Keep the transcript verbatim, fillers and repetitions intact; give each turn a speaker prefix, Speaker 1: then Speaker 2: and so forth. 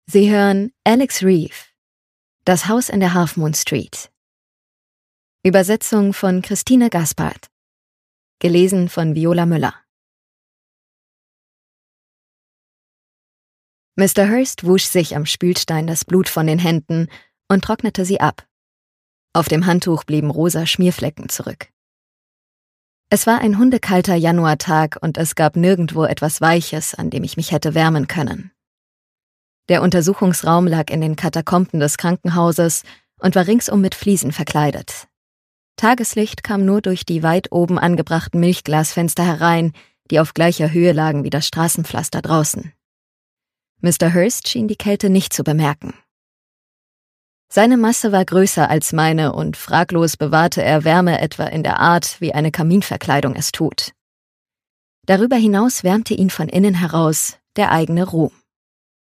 Speaker 1: Sie hören Alex Reeve, Das Haus in der Half Moon Street. Übersetzung von Christine Gaspard. Gelesen von Viola Müller. Mister Hurst wusch sich am Spülstein das Blut von den Händen und trocknete sie ab. Auf dem Handtuch blieben rosa Schmierflecken zurück. Es war ein hundekalter Januartag und es gab nirgendwo etwas Weiches, an dem ich mich hätte wärmen können. Der Untersuchungsraum lag in den Katakomben des Krankenhauses und war ringsum mit Fliesen verkleidet. Tageslicht kam nur durch die weit oben angebrachten Milchglasfenster herein, die auf gleicher Höhe lagen wie das Straßenpflaster draußen. Mister Hurst schien die Kälte nicht zu bemerken. Seine Masse war größer als meine und fraglos bewahrte er Wärme etwa in der Art, wie eine Kaminverkleidung es tut. Darüber hinaus wärmte ihn von innen heraus der eigene Ruhm.